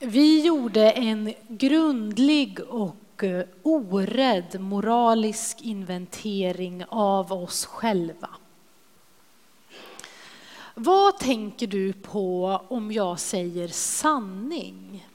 Vi gjorde en grundlig och orädd moralisk inventering av oss själva. Vad tänker du på om jag säger sanning?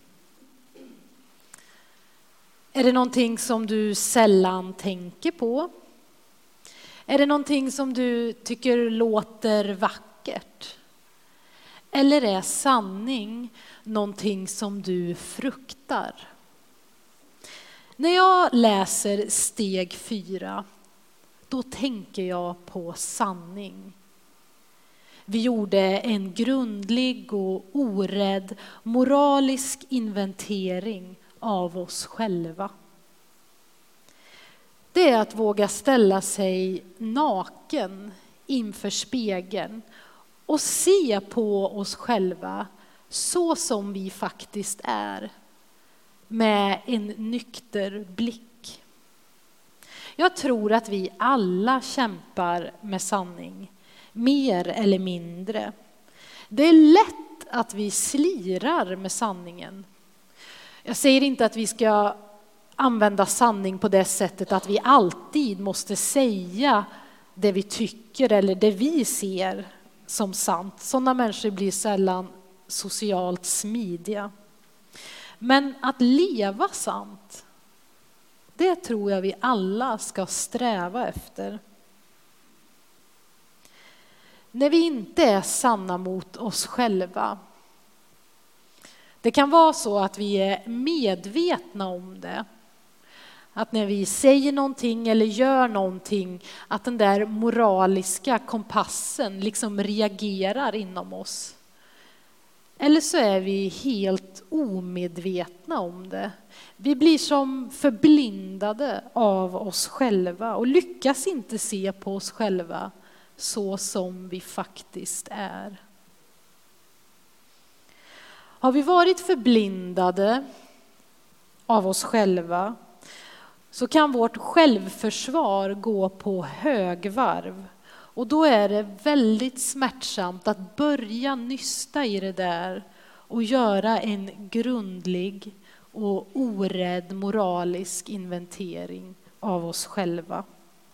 Är det någonting som du sällan tänker på? Är det någonting som du tycker låter vackert? Eller är sanning någonting som du fruktar? När jag läser steg 4, då tänker jag på sanning. Vi gjorde en grundlig och orädd moralisk inventering av oss själva. Det är att våga ställa sig naken inför spegeln och se på oss själva så som vi faktiskt är, med en nykter blick. Jag tror att vi alla kämpar med sanning, mer eller mindre. Det är lätt att vi slirar med sanningen. Jag säger inte att vi ska använda sanning på det sättet att vi alltid måste säga det vi tycker eller det vi ser som sant. Sådana människor blir sällan socialt smidiga. Men att leva sant, det tror jag vi alla ska sträva efter. När vi inte är sanna mot oss själva. Det kan vara så att vi är medvetna om det. Att när vi säger någonting eller gör någonting, att den där moraliska kompassen liksom reagerar inom oss. Eller så är vi helt omedvetna om det. Vi blir som förblindade av oss själva och lyckas inte se på oss själva så som vi faktiskt är. Har vi varit förblindade av oss själva så kan vårt självförsvar gå på högvarv. Och då är det väldigt smärtsamt att börja nysta i det där och göra en grundlig och orädd moralisk inventering av oss själva.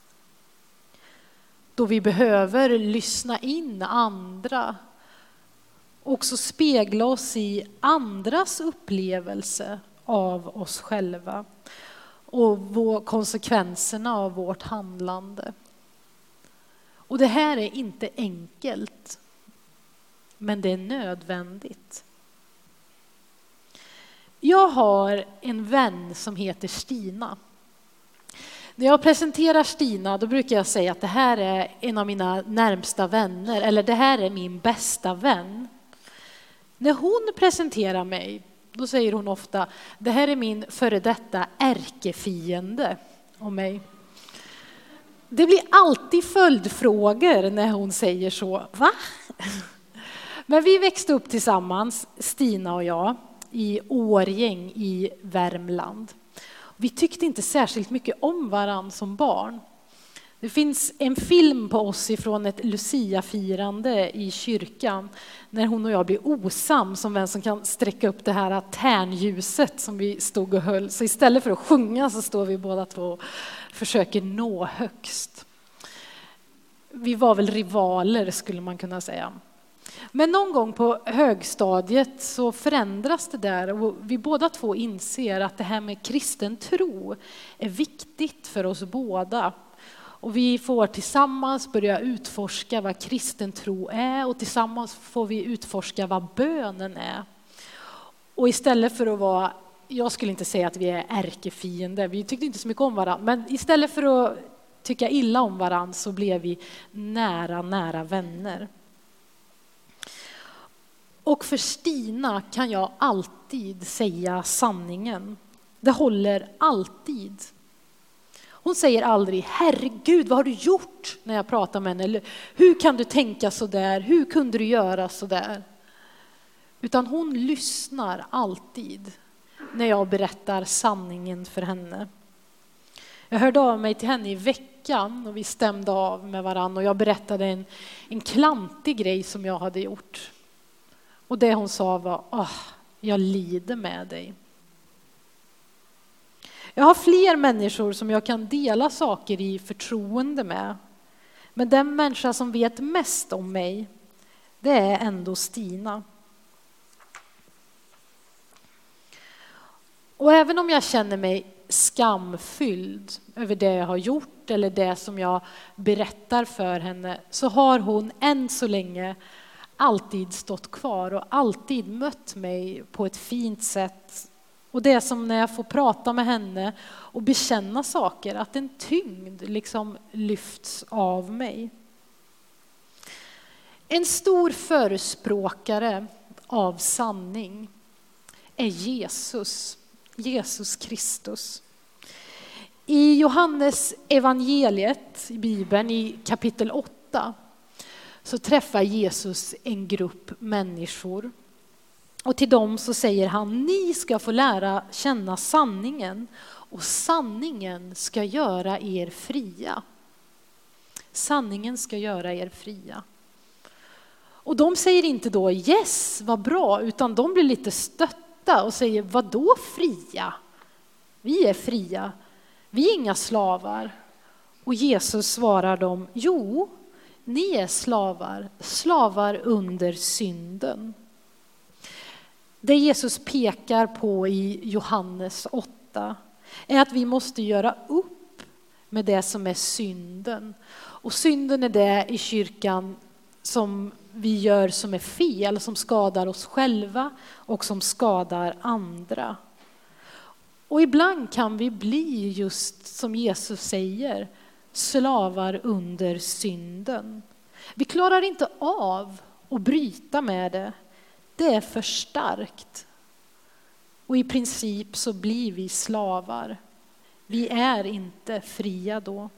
Då vi behöver lyssna in andra, också spegla oss i andras upplevelse av oss själva och konsekvenserna av vårt handlande. Och det här är inte enkelt, men det är nödvändigt. Jag har en vän som heter Stina. När jag presenterar Stina, då brukar jag säga att det här är en av mina närmsta vänner, eller det här är min bästa vän. När hon presenterar mig, då säger hon ofta, det här är min före detta ärkefiende om mig. Det blir alltid följdfrågor när hon säger så. Va? Men vi växte upp tillsammans, Stina och jag, i Årgäng i Värmland. Vi tyckte inte särskilt mycket om varann som barn. Det finns en film på oss ifrån ett Lucia-firande i kyrkan när hon och jag blir osams om vem som kan sträcka upp det här tärnljuset som vi stod och höll. Så istället för att sjunga så står vi båda två och försöker nå högst. Vi var väl rivaler skulle man kunna säga. Men någon gång på högstadiet så förändras det där och vi båda två inser att det här med kristen tro är viktigt för oss båda. Och vi får tillsammans börja utforska vad kristen tro är och tillsammans får vi utforska vad bönen är. Och istället för att vara, jag skulle inte säga att vi är ärkefiender, vi tyckte inte så mycket om varandra, men istället för att tycka illa om varandra så blev vi nära vänner. Och för Stina kan jag alltid säga sanningen. Det håller alltid. Hon säger aldrig, herregud vad har du gjort när jag pratar med henne? Eller hur kan du tänka så där? Hur kunde du göra så där? Utan hon lyssnar alltid när jag berättar sanningen för henne. Jag hörde av mig till henne i veckan och vi stämde av med varandra och jag berättade en klantig grej som jag hade gjort. Och det hon sa var, jag lider med dig. Jag har fler människor som jag kan dela saker i förtroende med. Men den människa som vet mest om mig, det är ändå Stina. Och även om jag känner mig skamfylld över det jag har gjort eller det som jag berättar för henne, så har hon än så länge alltid stått kvar och alltid mött mig på ett fint sätt. Och det är som när jag får prata med henne och bekänna saker, att en tyngd liksom lyfts av mig. En stor förespråkare av sanning är Jesus Kristus. I Johannes evangeliet i Bibeln i kapitel 8 så träffar Jesus en grupp människor. Och till dem så säger han: ni ska få lära känna sanningen och sanningen ska göra er fria. Sanningen ska göra er fria. Och de säger inte då yes, vad bra, utan de blir lite stötta och säger: vad då fria? Vi är fria, vi är inga slavar. Och Jesus svarar dem: jo, ni är slavar under synden. Det Jesus pekar på i Johannes 8 är att vi måste göra upp med det som är synden. Och synden är det i kyrkan som vi gör som är fel, som skadar oss själva och som skadar andra. Och ibland kan vi bli just som Jesus säger, slavar under synden. Vi klarar inte av att bryta med det. Det är för starkt. Och i princip så blir vi slavar. Vi är inte fria då.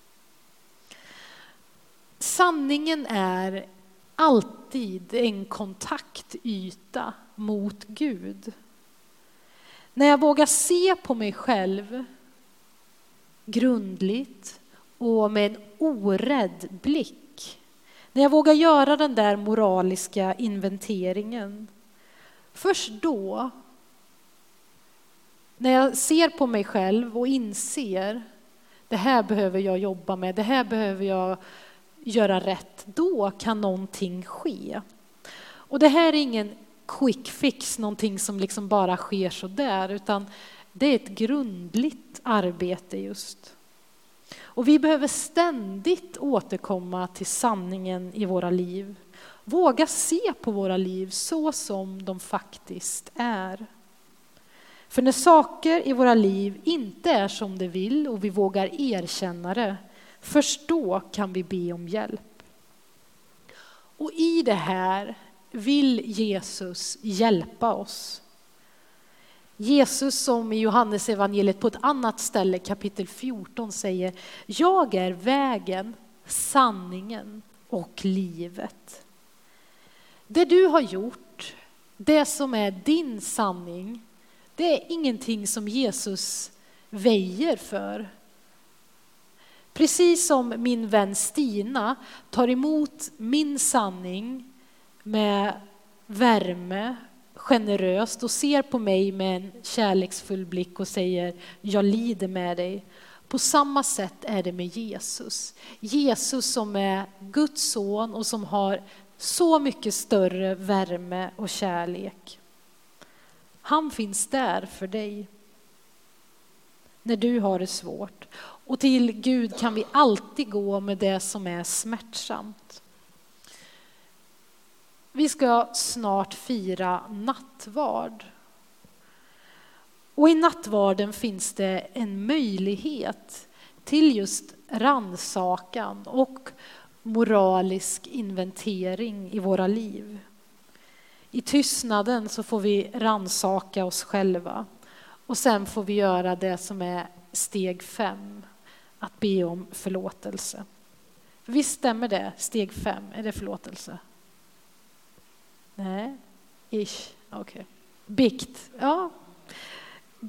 Sanningen är alltid en kontaktyta mot Gud. När jag vågar se på mig själv grundligt och med en orädd blick. När jag vågar göra den där moraliska inventeringen. Först då, när jag ser på mig själv och inser det här behöver jag jobba med, det här behöver jag göra rätt, då kan någonting ske. Och det här är ingen quick fix, någonting som liksom bara sker så där, utan det är ett grundligt arbete just. Och vi behöver ständigt återkomma till sanningen i våra liv. Våga se på våra liv så som de faktiskt är. För när saker i våra liv inte är som det vill och vi vågar erkänna det, först då kan vi be om hjälp. Och i det här vill Jesus hjälpa oss. Jesus som i Johannes evangeliet på ett annat ställe, kapitel 14, säger: jag är vägen, sanningen och livet. Det du har gjort, det som är din sanning, det är ingenting som Jesus väjer för. Precis som min vän Stina tar emot min sanning med värme, generöst och ser på mig med en kärleksfull blick och säger: jag lider med dig. På samma sätt är det med Jesus. Jesus som är Guds son och som har så mycket större värme och kärlek. Han finns där för dig när du har det svårt. Och till Gud kan vi alltid gå med det som är smärtsamt. Vi ska snart fira nattvard. Och i nattvarden finns det en möjlighet till just rannsakan och moralisk inventering i våra liv. I tystnaden så får vi rannsaka oss själva. Och sen får vi göra det som är steg 5. Att be om förlåtelse. Visst stämmer det? Steg 5, är det förlåtelse? Nej, ish, okej. Bikt, ja.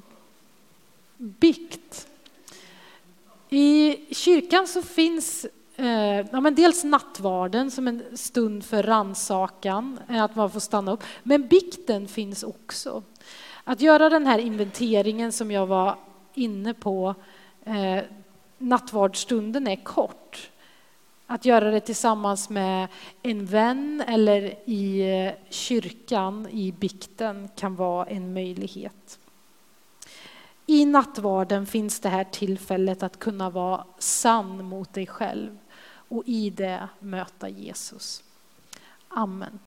Bikt. I kyrkan så finns dels nattvarden som en stund för rannsakan, att man får stanna upp. Men bikten finns också. Att göra den här inventeringen som jag var inne på, nattvardstunden är kort. Att göra det tillsammans med en vän eller i kyrkan i bikten kan vara en möjlighet. I nattvarden finns det här tillfället att kunna vara sann mot dig själv och i det möta Jesus. Amen.